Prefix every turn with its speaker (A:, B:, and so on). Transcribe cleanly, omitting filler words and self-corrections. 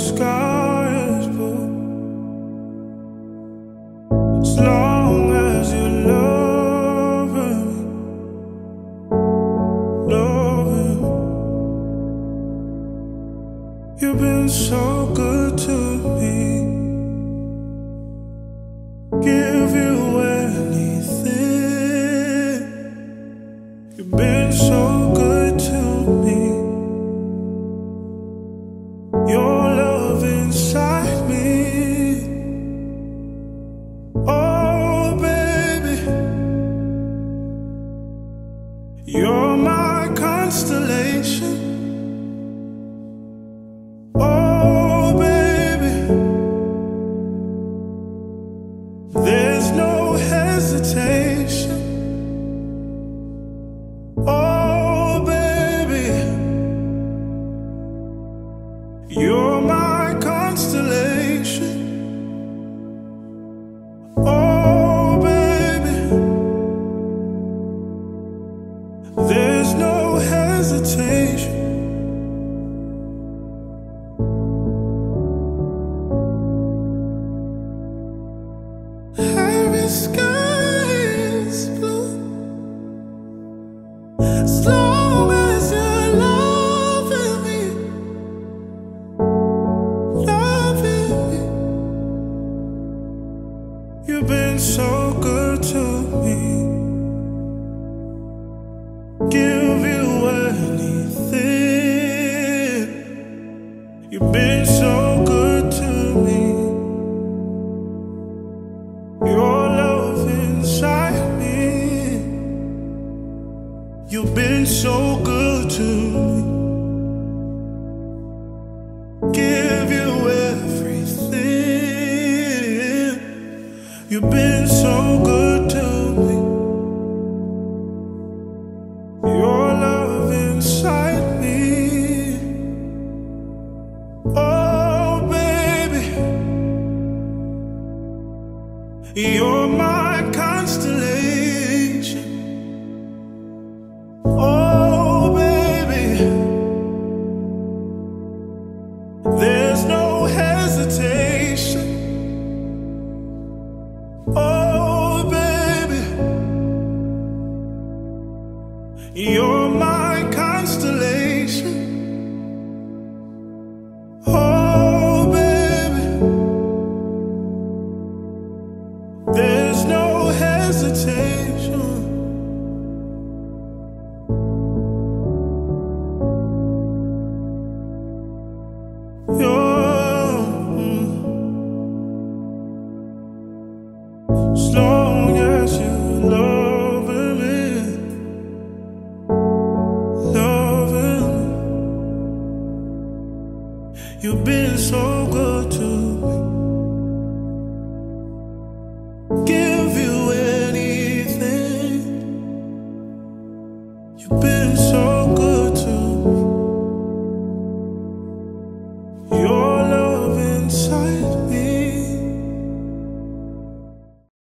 A: sky is blue, as long as you're loving me, loving me. You've been so good to me. Give you anything. You've been so good to me. Your love inside me. Oh, baby, you're my constellation. Oh, baby, there's no hesitation. Oh, baby, you're my constellation. Oh, baby, there's no hesitation. Every sky is blue, as long as you're loving me, loving me. You've been so good to me. Give you anything. You've been so good to me. Your love inside me. You've been so good to me. Give you everything. You've been so good to me. Your love inside me. Oh, baby, you're my constellation. Oh, baby, there's no hesitation. Oh, baby, you're my constellation. Oh, baby, there's no hesitation. As long as you're loving me, loving me. You've been so good to me.